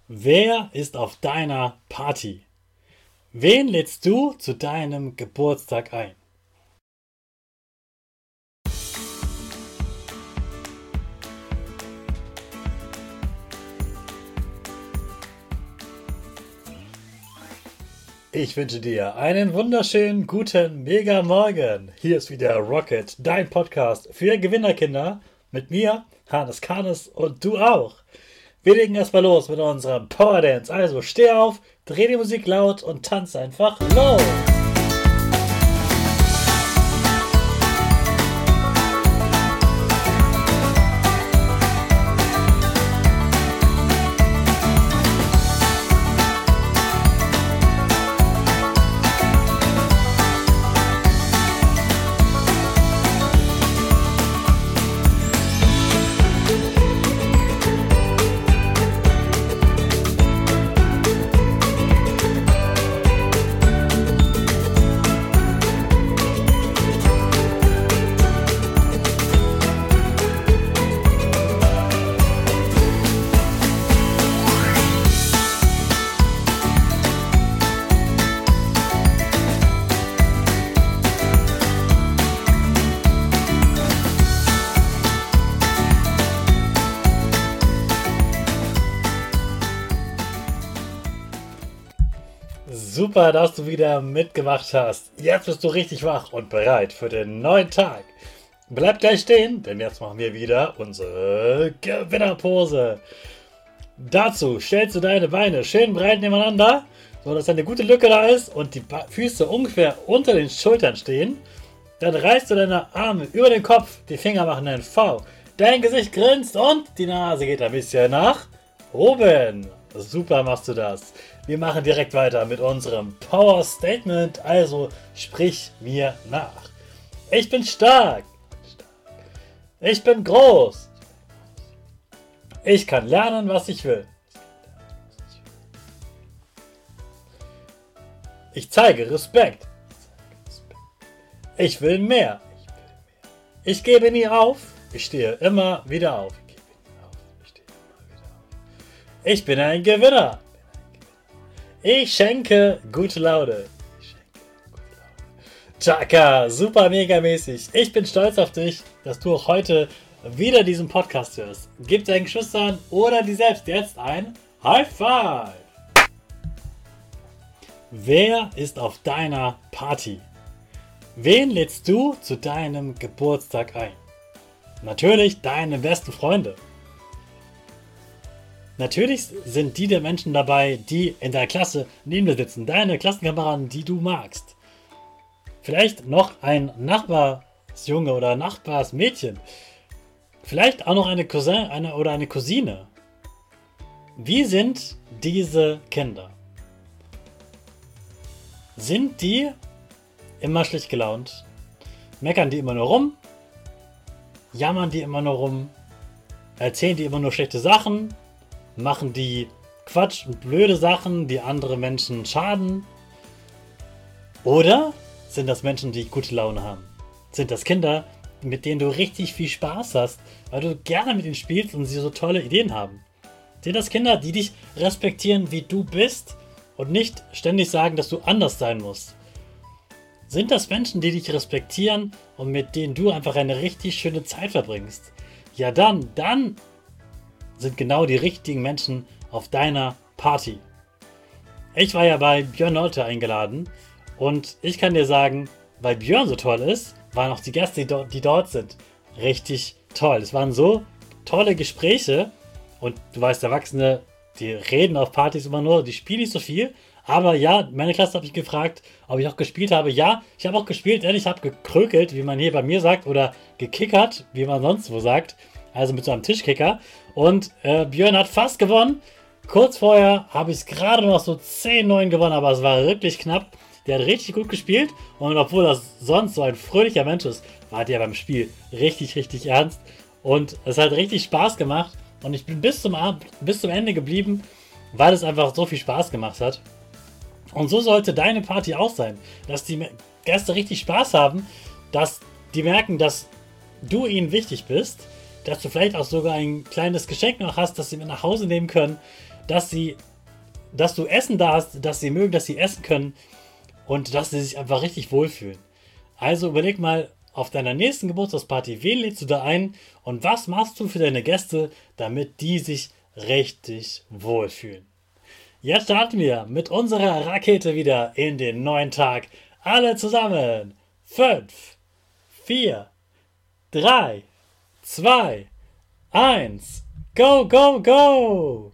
Wer ist auf deiner Party? Wen lädst du zu deinem Geburtstag ein? Ich wünsche dir einen wunderschönen guten Mega-Morgen. Hier ist wieder Rocket, dein Podcast für Gewinnerkinder. Mit mir, Hannes Karnes und du auch. Wir legen erstmal los mit unserem Power Dance. Also steh auf, dreh die Musik laut und tanz einfach los. Super, dass du wieder mitgemacht hast. Jetzt bist du richtig wach und bereit für den neuen Tag. Bleib gleich stehen, denn jetzt machen wir wieder unsere Gewinnerpose. Dazu stellst du deine Beine schön breit nebeneinander, sodass eine gute Lücke da ist und die Füße ungefähr unter den Schultern stehen. Dann reißt du deine Arme über den Kopf, die Finger machen ein V. Dein Gesicht grinst und die Nase geht ein bisschen nach oben. Super machst du das. Wir machen direkt weiter mit unserem Power Statement, also sprich mir nach. Ich bin stark. Ich bin groß. Ich kann lernen, was ich will. Ich zeige Respekt. Ich will mehr. Ich gebe nie auf. Ich stehe immer wieder auf. Ich bin ein Gewinner. Ich schenke gute Laune. Chaka, super mega mäßig. Ich bin stolz auf dich, dass du auch heute wieder diesen Podcast hörst. Gib deinen Geschwistern oder dir selbst jetzt ein High Five. Wer ist auf deiner Party? Wen lädst du zu deinem Geburtstag ein? Natürlich deine besten Freunde. Natürlich sind die der Menschen dabei, die in der Klasse neben dir sitzen, deine Klassenkameraden, die du magst. Vielleicht noch ein Nachbarsjunge oder Nachbarsmädchen. Vielleicht auch noch eine Cousine. Wie sind diese Kinder? Sind die immer schlecht gelaunt? Meckern die immer nur rum? Jammern die immer nur rum? Erzählen die immer nur schlechte Sachen? Machen die Quatsch und blöde Sachen, die andere Menschen schaden? Oder sind das Menschen, die gute Laune haben? Sind das Kinder, mit denen du richtig viel Spaß hast, weil du gerne mit ihnen spielst und sie so tolle Ideen haben? Sind das Kinder, die dich respektieren, wie du bist und nicht ständig sagen, dass du anders sein musst? Sind das Menschen, die dich respektieren und mit denen du einfach eine richtig schöne Zeit verbringst? Ja, dann sind genau die richtigen Menschen auf deiner Party. Ich war ja bei Björn Nolte eingeladen und ich kann dir sagen, weil Björn so toll ist, waren auch die Gäste, die dort sind, richtig toll. Es waren so tolle Gespräche und du weißt, Erwachsene, die reden auf Partys immer nur, die spielen nicht so viel, aber ja, meine Klasse hat mich gefragt, ob ich auch gespielt habe. Ja, ich habe auch gespielt, denn ich habe gekrökelt, wie man hier bei mir sagt, oder gekickert, wie man sonst wo sagt. Also mit so einem Tischkicker. Und Björn hat fast gewonnen. Kurz vorher habe ich es gerade noch so 10-9 gewonnen, aber es war wirklich knapp. Der hat richtig gut gespielt. Und obwohl das sonst so ein fröhlicher Mensch ist, war der beim Spiel richtig, richtig ernst. Und es hat richtig Spaß gemacht. Und ich bin bis zum Ende geblieben, weil es einfach so viel Spaß gemacht hat. Und so sollte deine Party auch sein. Dass die Gäste richtig Spaß haben, dass die merken, dass du ihnen wichtig bist, dass du vielleicht auch sogar ein kleines Geschenk noch hast, das sie mit nach Hause nehmen können, dass du Essen da hast, dass sie mögen, dass sie essen können und dass sie sich einfach richtig wohlfühlen. Also überleg mal, auf deiner nächsten Geburtstagsparty, wen lädst du da ein und was machst du für deine Gäste, damit die sich richtig wohlfühlen? Jetzt starten wir mit unserer Rakete wieder in den neuen Tag. Alle zusammen. 5, 4, 3, 2, 1. Go, go, go!